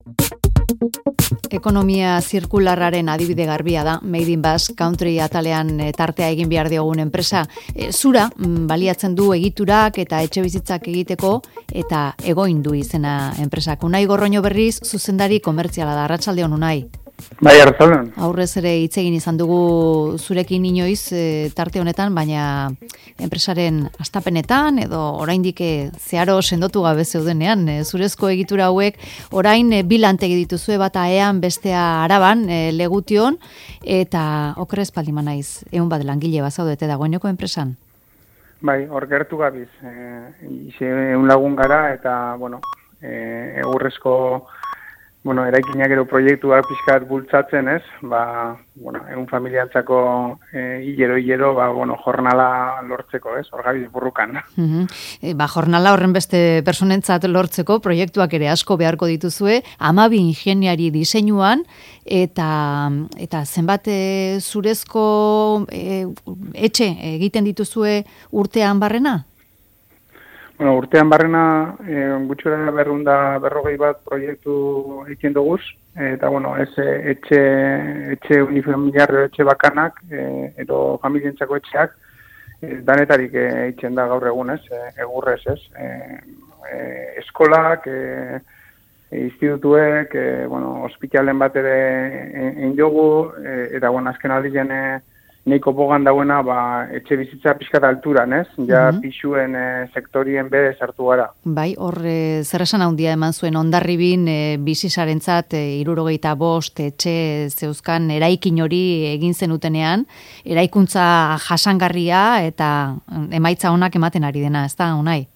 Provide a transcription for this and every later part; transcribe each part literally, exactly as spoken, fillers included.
Ekonomia zirkularraren adibide garbia da, Made in Basque Country atalean tartea egin behar diogun enpresa. E, zura, baliatzen du egiturak eta etxe bizitzak egiteko eta egoin du izena enpresak. Unai Gorroño berriz, zuzendari komertziala da. Arratsalde on, Unai. Bai, arratsaldeon. Aurrez ere hitz egin izan dugu zurekin inoiz e, tarte honetan, baina enpresaren astapenetan edo oraindik zeharo sendotu gabe zeudenean, e, zurezko egitura hauek orain e, bilantegi dituzue, bata Ean bestea Araban, e, Legution, eta okrez palima naiz, ehun bat langile bazaudete dagoeneko enpresan. Bai, hor gertu gabiz. Eh, ehun lagun gara eta, bueno, eh, egurrezko bueno, eraikinak ero proiektuak pixkat bultzatzen, ez? Ba, bueno, egun familiantzako e, hilero-hilero, ba, bueno, jornala lortzeko, ez? Hor gabiz burrukan. Uh-huh. E, ba, jornala horren beste personentzat lortzeko, proiektuak ere asko beharko dituzue, hamabi ingeniari diseinuan, eta, eta zenbat e, zurezko e, etxe egiten dituzue urtean barrena? Bueno, urtean barrena, e, gutxura berrunda berrogei bat proiektu egiten duguz, eta, bueno, ez etxe, etxe unifamiliarro etxe bakanak, e, edo familientzako etxeak, e, danetarik egiten da gaur egun, ez, e, egurrez, ez. E, e, eskolak, e, e, institutuek, e, bueno, ospitalen bat ere egin dugu, e, eta, bueno, azken aldien, e, neiko bogan dauena, ba, etxe bizitza pixkat alturan, ez? Ja, mm-hmm. pixuen e, sektorien bere sartu gara. Bai, hor, e, zer esan handia eman zuen, Hondarribin e, bizizarentzat e, irurogeita bost etxe zeuzkan eraikin hori egin zenutenean, eraikuntza jasangarria eta emaitza onak ematen ari dena, ez da, Unai?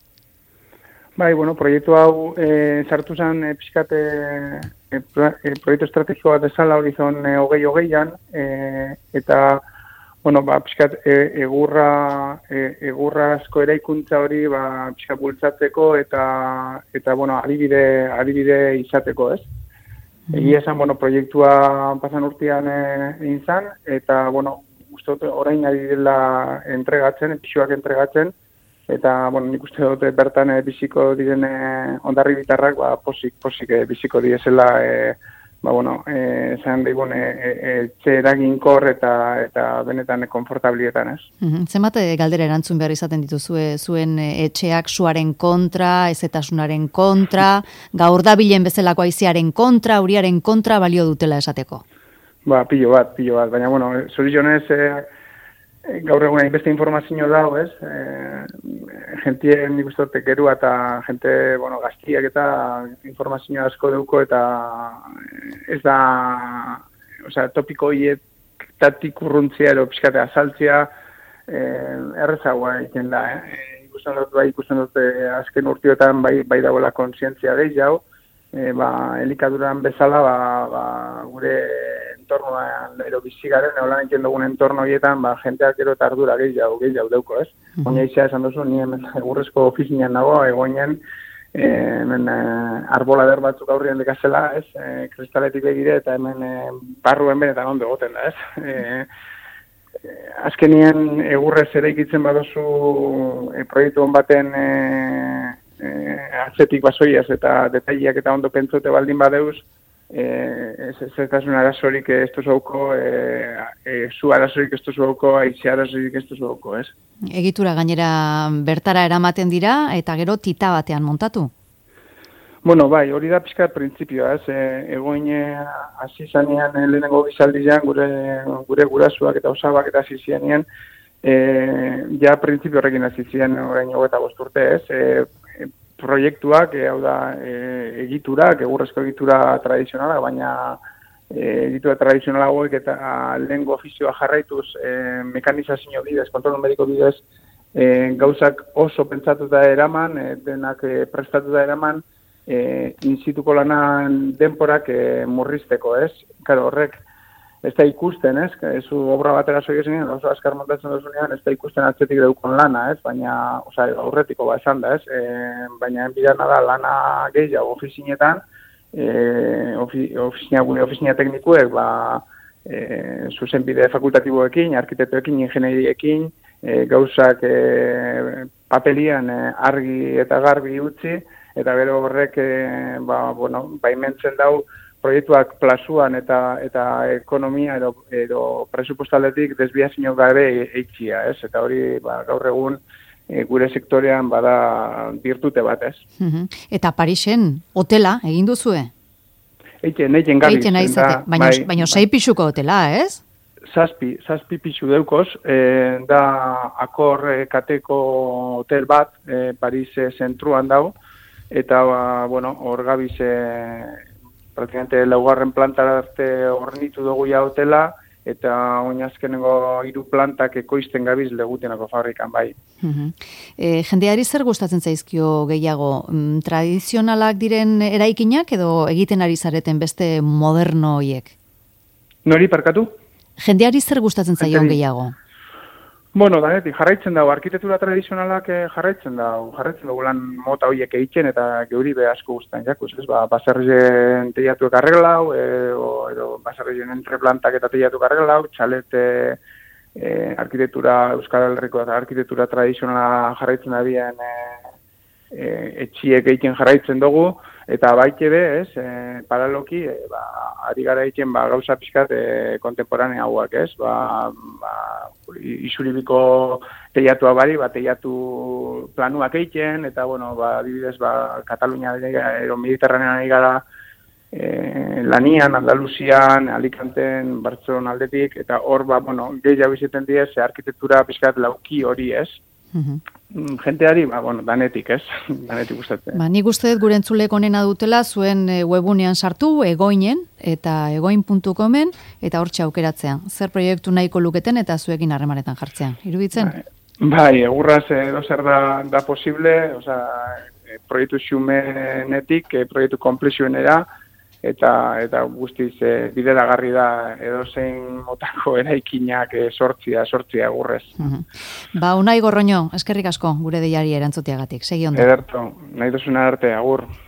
Bai, bueno, proiektu hau e, sartu zen e, pixkat e, e, proiektu estrategiko bat ezala horizon e, hogei hogeian, e, eta bueno, ba, pixkat, e, egurra, e, egurrazko eraikuntza hori, ba, pixkat bultzatzeko eta, eta, bueno, adibide, adibide izateko, ez? Mm-hmm. Egia esan, bueno, proiektua pasan urtean egin zan, eta, bueno, uste dut orain ari dela entregatzen, pixuak entregatzen, eta, bueno, nik uste dut bertan e, biziko diren e, Hondarribitarrak, ba, posik, posik e, biziko diezela, e, ba, bueno, esan eh, digun, etxe eh, eraginkor eta eta benetan konfortablietan, ez? Mm-hmm. Zenbat galdera erantzun behar izaten dituzue zuen etxeak suaren kontra, ezetasunaren kontra, gaur dabilen bezalako haizearen kontra, uriaren kontra balio dutela esateko? Ba, pilo bat, pilo bat, baina, bueno, zorizionez, eh, gaur egun beste informazio dago, ez? Eh, Gentien nik uste dut gerua eta gente, bueno, gaztiak eta informazio asko deuko eta ez da, osea, topiko hietatik urruntzia edo pixkate azaltzia eh, errezagoa egiten da, eh? Ikusten dut, bai, ikusten dut azken urtiotan bai, bai dagoela kontzientzia gehiago, eh, ba, elikaduran bezala, ba, ba, gure entornoan, ero bizigaren, eolan egiten dugun entorno horietan, ba, jenteak ero eta ardura gehiago, gehiago deuko, ez? Mm-hmm. Oina izia esan duzu, ni hemen egurrezko ofizinean nago, egoinen, e, hemen e, arbolader batzuk aurrien dekazela, ez? E, kristaletik begire eta hemen e, barruen benetan ondo egoten da, ez? E, e, azkenien egurrez ere ikitzen badozu e, proiektu hon baten e, e, atzetik basoiaz eta detaileak eta ondo pentsote baldin badeuz, ez ez un arazorik ez duzuko, zu arazorik ez duzuko, aize arazorik ez duzuko, ez? Egitura gainera bertara eramaten dira eta gero tita batean montatu? Bueno, bai, hori da pixka printzipioa, ez? E, egoin hasi zanean lehenengo bizaldian gure gure gurasuak eta osabak eta hasi zianean, e, ja printzipio horrekin hasi zian orain hogeita bost urte, ez? E, proiektuak, e, hau da, e, egiturak, egurrezko egitura tradizionala, baina e, egitura tradizionala hauek eta lehengo ofizioa jarraituz e, mekanizazio bidez, kontrol numeriko bidez, e, gauzak oso pentsatuta eraman, e, denak e, prestatuta eraman, e, inzituko lanan denporak e, murrizteko, ez? Karo, horrek, ez da ikusten, ez? Zu obra batera soik esan, oso askar montatzen duzunean, ez da ikusten atzetik deukon lana, ez? Baina, oza, aurretiko ba esan da, ez? E, baina enbidana da lana gehiago ofizinetan, e, ofi, ofizina, gure ofizina teknikuek, ba, e, zuzenbide fakultatiboekin, arkitektoekin, ingenieriekin, e, gauzak e, papelian e, argi eta garbi utzi, eta gero horrek, e, ba, bueno, baimentzen dau, proiektuak plasuan eta eta ekonomia edo, edo presupostaletik desbiazio gabe eitxia, ez? Eta hori ba, gaur egun e, gure sektorean bada virtute bat, ez? Uh-huh. Eta Parisen hotela egin duzue? Eitzen, eitzen gabiz. Eitzen aizate, baina, bai, baina sei bai. Pixuko hotela, ez? Zazpi, zazpi pixu deukoz, e, da akor e, kateko hotel bat, e, Paris e, zentruan dago, eta, ba, bueno, hor gabiz e, praktikamente laugarren plantara arte hornitu dugu ja hotela, eta oinazkenengo hiru plantak ekoizten gabiz legutenako fabrikan bai. Uh-huh. E, jendeari zer gustatzen zaizkio gehiago? Mm, tradizionalak diren eraikinak edo egiten ari zareten beste moderno hoiek? Nori parkatu? Jendeari zer gustatzen zaion gehiago? Bueno, danetik, jarraitzen dago, arkitektura tradizionalak jarraitzen dago, jarraitzen dago lan mota horiek egiten eta geuri be asko guztan jakuz, ez? Ba, baserrien teiatuek arreglau, e, o, edo baserrien entreplantak eta teiatuek arreglau, txalete e, arkitektura, Euskal Herriko eta arkitektura tradizionala jarraitzen da bien e, e, etxiek egiten jarraitzen dugu, eta baite be, ez, e, paraloki, e, ba, ari gara egiten ba, gauza pixkat e, kontemporanea hauak, ez, ba, ba, isuribiko teiatua bari, ba, teiatu planuak egiten, eta, bueno, ba, adibidez, ba, Katalunia edo Mediterranean ari gara e, lanian, Andaluzian, Alicanten, Bartzelona aldetik, eta hor, ba, bueno, gehiago biziten diez, arkitektura pixkat lauki hori, ez. Uh-huh. Jenteari, ba, bueno, danetik, ez? Danetik gustatzen. Ba, nik uste dut gure entzulek onena dutela zuen webunean sartu, egoinen, eta egoin puntu comen, eta hortxe aukeratzean. Zer proiektu nahiko luketen eta zuekin harremanetan jartzean. Iruditzen? Bai, bai egurraz edo zer da, da posible, oza, proiektu xumenetik, proiektu komplexuenera, eta eta guztiz e, bideragarri da edozein motako eraikinak e, sortzia, sortzia egurrez. Uh-huh. Ba, Unai Gorroño, eskerrik asko gure deiari erantzuteagatik. Segi ondo. Ederto, nahi duzuna arte, agur.